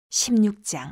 16장.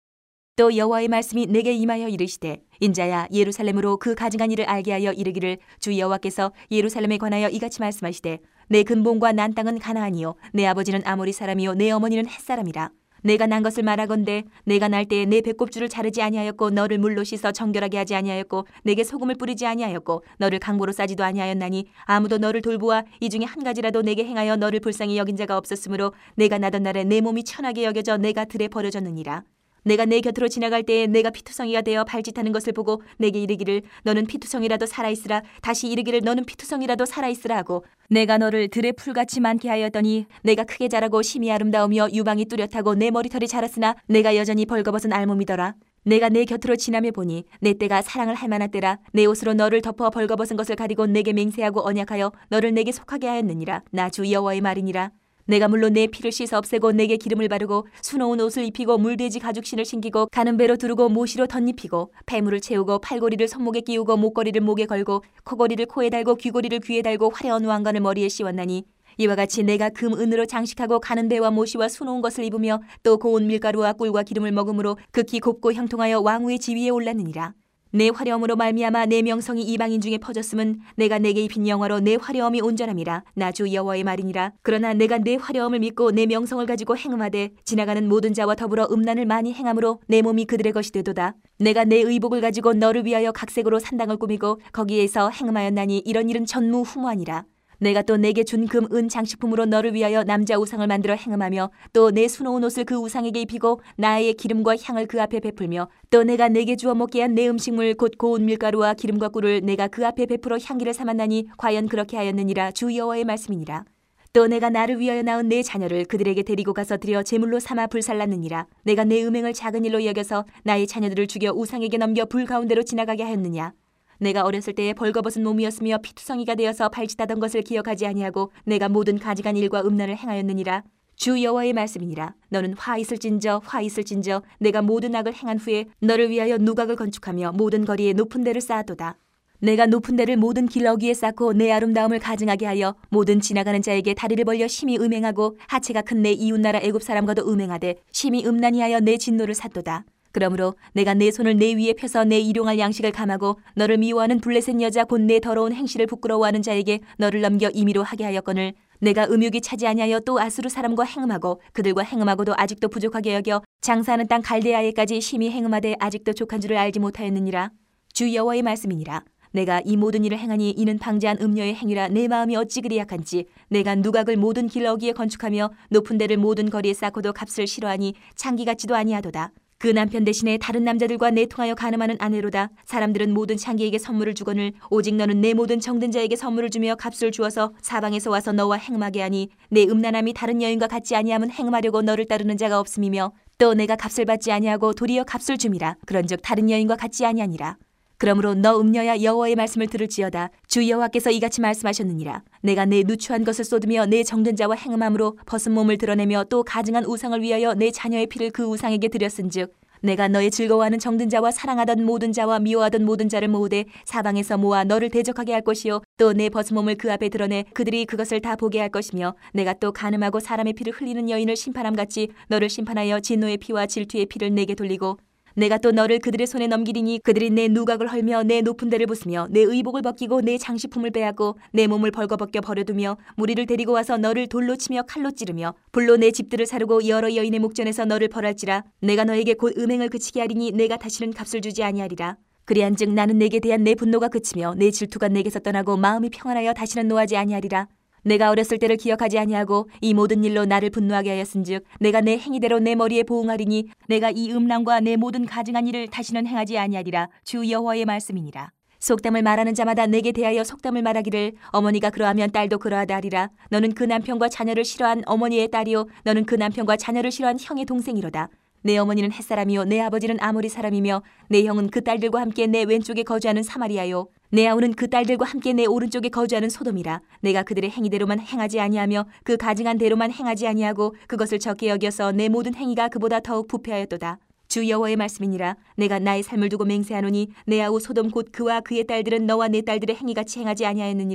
또 여호와의 말씀이 내게 임하여 이르시되 인자야 예루살렘으로 그 가증한 일을 알게 하여 이르기를 주 여호와께서 예루살렘에 관하여 이같이 말씀하시되 내 근본과 난 땅은 가나안이요 내 아버지는 아모리 사람이요 내 어머니는 헷 사람이라. 내가 난 것을 말하건대 내가 날 때에 내 배꼽줄을 자르지 아니하였고 너를 물로 씻어 정결하게 하지 아니하였고 내게 소금을 뿌리지 아니하였고 너를 강보로 싸지도 아니하였나니 아무도 너를 돌보아 이 중에 한 가지라도 내게 행하여 너를 불쌍히 여긴 자가 없었으므로 내가 나던 날에 내 몸이 천하게 여겨져 내가 들에 버려졌느니라. 내가 내 곁으로 지나갈 때에 내가 피투성이가 되어 발짓하는 것을 보고 내게 이르기를 너는 피투성이라도 살아있으라. 다시 이르기를 너는 피투성이라도 살아있으라 하고 내가 너를 들에 풀같이 많게 하였더니 내가 크게 자라고 심히 아름다우며 유방이 뚜렷하고 내 머리털이 자랐으나 내가 여전히 벌거벗은 알몸이더라. 내가 내 곁으로 지나며 보니 내 때가 사랑을 할 만한 때라. 내 옷으로 너를 덮어 벌거벗은 것을 가리고 내게 맹세하고 언약하여 너를 내게 속하게 하였느니라. 나 주 여호와의 말이니라. 내가 물로 내 피를 씻어 없애고 내게 기름을 바르고 수놓은 옷을 입히고 물돼지 가죽신을 신기고 가는 배로 두르고 모시로 덧입히고 폐물을 채우고 팔고리를 손목에 끼우고 목걸이를 목에 걸고 코고리를 코에 달고 귀고리를 귀에 달고 화려한 왕관을 머리에 씌웠나니 이와 같이 내가 금 은으로 장식하고 가는 배와 모시와 수놓은 것을 입으며 또 고운 밀가루와 꿀과 기름을 먹음으로 극히 곱고 형통하여 왕후의 지위에 올랐느니라. 내 화려함으로 말미암아 내 명성이 이방인 중에 퍼졌음은 내가 내게 입힌 영화로 내 화려함이 온전함이라. 나 주 여호와의 말이니라. 그러나 내가 내 화려함을 믿고 내 명성을 가지고 행음하되 지나가는 모든 자와 더불어 음란을 많이 행함으로 내 몸이 그들의 것이 되도다. 내가 내 의복을 가지고 너를 위하여 각색으로 산당을 꾸미고 거기에서 행음하였나니 이런 일은 전무후무하니라. 내가 또 내게 준 금 은 장식품으로 너를 위하여 남자 우상을 만들어 행음하며 또 내 수놓은 옷을 그 우상에게 입히고 나의 기름과 향을 그 앞에 베풀며 또 내가 내게 주어 먹게 한 내 음식물 곧 고운 밀가루와 기름과 꿀을 내가 그 앞에 베풀어 향기를 삼았나니 과연 그렇게 하였느니라. 주 여호와의 말씀이니라. 또 내가 나를 위하여 낳은 내 자녀를 그들에게 데리고 가서 드려 제물로 삼아 불살랐느니라. 내가 내 음행을 작은 일로 여겨서 나의 자녀들을 죽여 우상에게 넘겨 불 가운데로 지나가게 하였느냐. 내가 어렸을 때에 벌거벗은 몸이었으며 피투성이가 되어서 발짓하던 것을 기억하지 아니하고 내가 모든 가증한 일과 음란을 행하였느니라. 주 여호와의 말씀이니라. 너는 화 있을진저 내가 모든 악을 행한 후에 너를 위하여 누각을 건축하며 모든 거리에 높은 데를 쌓았도다. 내가 높은 데를 모든 길 어귀에 쌓고 내 아름다움을 가증하게 하여 모든 지나가는 자에게 다리를 벌려 심히 음행하고 하체가 큰 내 이웃나라 애굽 사람과도 음행하되 심히 음란히 하여 내 진노를 샀도다. 그러므로 내가 내 손을 내 위에 펴서 내 일용할 양식을 감하고 너를 미워하는 블레셋 여자 곧 내 더러운 행실을 부끄러워하는 자에게 너를 넘겨 임의로 하게 하였거늘 내가 음욕이 차지 아니하여 또 아수르 사람과 행음하고 그들과 행음하고도 아직도 부족하게 여겨 장사하는 땅 갈대아에까지 심히 행음하되 아직도 족한 줄을 알지 못하였느니라. 주 여호와의 말씀이니라. 내가 이 모든 일을 행하니 이는 방자한 음녀의 행위라. 내 마음이 어찌 그리 약한지 내가 누각을 모든 길 어귀에 건축하며 높은 데를 모든 거리에 쌓고도 값을 싫어하니 창기 같지도 아니하도다. 그 남편 대신에 다른 남자들과 내통하여 간음하는 아내로다. 사람들은 모든 창기에게 선물을 주거늘 오직 너는 내 모든 정든 자에게 선물을 주며 값을 주어서 사방에서 와서 너와 행음하게 하니 내 음란함이 다른 여인과 같지 아니함은 행음하려고 너를 따르는 자가 없음이며 또 내가 값을 받지 아니하고 도리어 값을 줌이라. 그런즉 다른 여인과 같지 아니하니라. 그러므로 너 음녀야 여호와의 말씀을 들을지어다. 주 여호와께서 이같이 말씀하셨느니라. 내가 내 누추한 것을 쏟으며 내 정든 자와 행음함으로 벗은 몸을 드러내며 또 가증한 우상을 위하여 내 자녀의 피를 그 우상에게 드렸은즉 내가 너의 즐거워하는 정든 자와 사랑하던 모든 자와 미워하던 모든 자를 모으되 사방에서 모아 너를 대적하게 할 것이요 또 내 벗은 몸을 그 앞에 드러내 그들이 그것을 다 보게 할 것이며 내가 또 간음하고 사람의 피를 흘리는 여인을 심판함같이 너를 심판하여 진노의 피와 질투의 피를 내게 돌리고 내가 또 너를 그들의 손에 넘기리니 그들이 내 누각을 헐며 내 높은 데를 부수며 내 의복을 벗기고 내 장식품을 빼앗고 내 몸을 벌거벗겨 버려두며 무리를 데리고 와서 너를 돌로 치며 칼로 찌르며 불로 내 집들을 사르고 여러 여인의 목전에서 너를 벌할지라. 내가 너에게 곧 음행을 그치게 하리니 내가 다시는 값을 주지 아니하리라. 그리한즉 나는 내게 대한 내 분노가 그치며 내 질투가 내게서 떠나고 마음이 평안하여 다시는 노하지 아니하리라. 내가 어렸을 때를 기억하지 아니하고 이 모든 일로 나를 분노하게 하였은즉 내가 내 행위대로 내 머리에 보응하리니 내가 이 음란과 내 모든 가증한 일을 다시는 행하지 아니하리라. 주 여호와의 말씀이니라. 속담을 말하는 자마다 내게 대하여 속담을 말하기를 어머니가 그러하면 딸도 그러하다 하리라. 너는 그 남편과 자녀를 싫어한 어머니의 딸이요 너는 그 남편과 자녀를 싫어한 형의 동생이로다. 내 어머니는 헷사람이요 내 아버지는 아모리 사람이며 내 형은 그 딸들과 함께 내 왼쪽에 거주하는 사마리아요 내 아우는 그 딸들과 함께 내 오른쪽에 거주하는 소돔이라. 내가 그들의 행위대로만 행하지 아니하며 그 가증한 대로만 행하지 아니하고 그것을 적게 여겨서 내 모든 행위가 그보다 더욱 부패하였도다. 주 여호와의 말씀이니라. 내가 나의 삶을 두고 맹세하노니 내 아우 소돔 곧 그와 그의 딸들은 너와 내 딸들의 행위같이 행하지 아니하였느니라.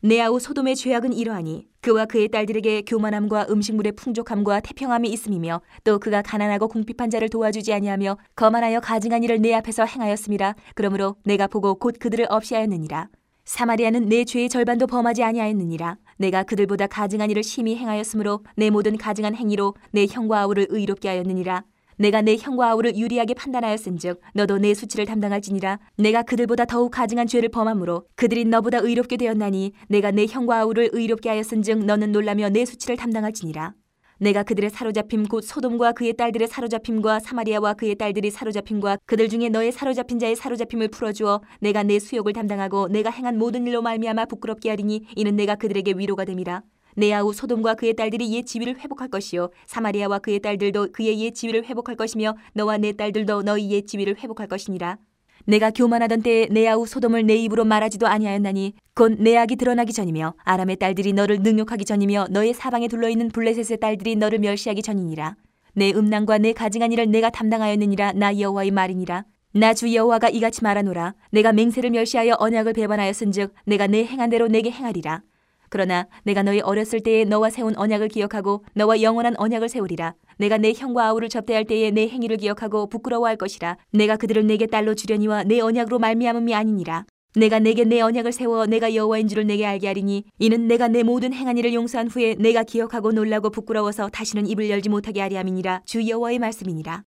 내 아우 소돔의 죄악은 이러하니 그와 그의 딸들에게 교만함과 음식물의 풍족함과 태평함이 있음이며 또 그가 가난하고 궁핍한 자를 도와주지 아니하며 거만하여 가증한 일을 내 앞에서 행하였음이라. 그러므로 내가 보고 곧 그들을 없이하였느니라. 사마리아는 내 죄의 절반도 범하지 아니하였느니라. 내가 그들보다 가증한 일을 심히 행하였으므로 내 모든 가증한 행위로 내 형과 아우를 의롭게 하였느니라. 내가 내 형과 아우를 유리하게 판단하였은즉 너도 내 수치를 담당할지니라. 내가 그들보다 더욱 가증한 죄를 범함으로 그들이 너보다 의롭게 되었나니 내가 내 형과 아우를 의롭게 하였은즉 너는 놀라며 내 수치를 담당할지니라. 내가 그들의 사로잡힘 곧 소돔과 그의 딸들의 사로잡힘과 사마리아와 그의 딸들이 사로잡힘과 그들 중에 너의 사로잡힌 자의 사로잡힘을 풀어주어 내가 내 수욕을 담당하고 내가 행한 모든 일로 말미암아 부끄럽게 하리니 이는 내가 그들에게 위로가 됨이라. 내 아우 소돔과 그의 딸들이 옛 지위를 회복할 것이요 사마리아와 그의 딸들도 그의 옛 지위를 회복할 것이며 너와 내 딸들도 너희 옛 지위를 회복할 것이니라. 내가 교만하던 때에 내 아우 소돔을 내 입으로 말하지도 아니하였나니 곧 내 악이 드러나기 전이며 아람의 딸들이 너를 능욕하기 전이며 너의 사방에 둘러있는 블레셋의 딸들이 너를 멸시하기 전이니라. 내 음란과 내 가증한 일을 내가 담당하였느니라. 나 여호와의 말이니라. 나 주 여호와가 이같이 말하노라. 내가 맹세를 멸시하여 언약을 배반하였은즉 내가 내 행한 대로 내게 행하리라. 그러나 내가 너희 어렸을 때에 너와 세운 언약을 기억하고 너와 영원한 언약을 세우리라. 내가 내 형과 아우를 접대할 때에 내 행위를 기억하고 부끄러워할 것이라. 내가 그들을 내게 딸로 주려니와 내 언약으로 말미암음이 아니니라. 내가 내게 내 언약을 세워 내가 여호와인 줄을 내게 알게 하리니 이는 내가 내 모든 행한 일을 용서한 후에 내가 기억하고 놀라고 부끄러워서 다시는 입을 열지 못하게 하리 함이니라. 주 여호와의 말씀이니라.